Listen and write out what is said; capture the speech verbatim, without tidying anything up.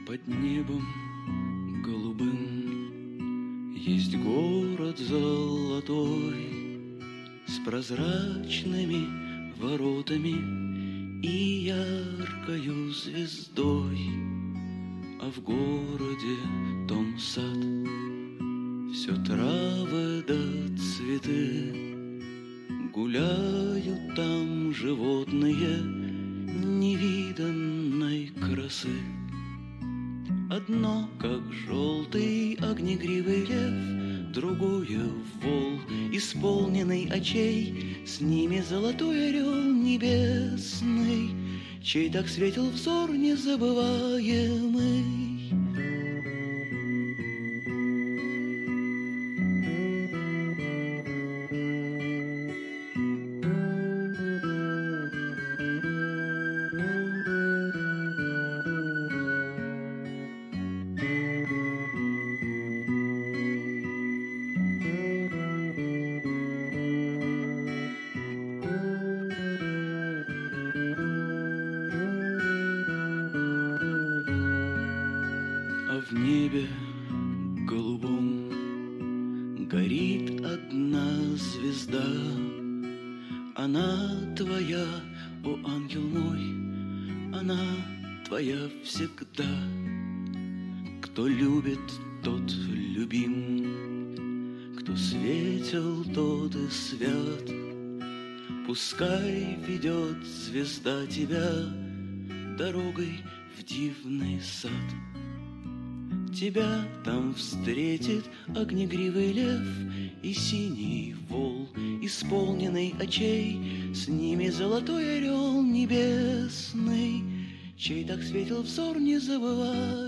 Под небом голубым есть город золотой с прозрачными воротами и яркою звездой, а в городе том сад, все травы да цветы, гуляют там животные невиданной красы. Одно, как желтый огнегривый лев, другое — вол, исполненный очей, с ними золотой орел небесный, чей так светил взор незабываемый. В небе голубом горит одна звезда. Она твоя, о ангел мой, она твоя всегда. Кто любит, тот любим, кто светел, тот и свят. Пускай ведет звезда тебя дорогой в дивный сад. Тебя там встретит огнегривый лев и синий вол, исполненный очей, с ними золотой орел небесный, чей так светил взор незабываемый.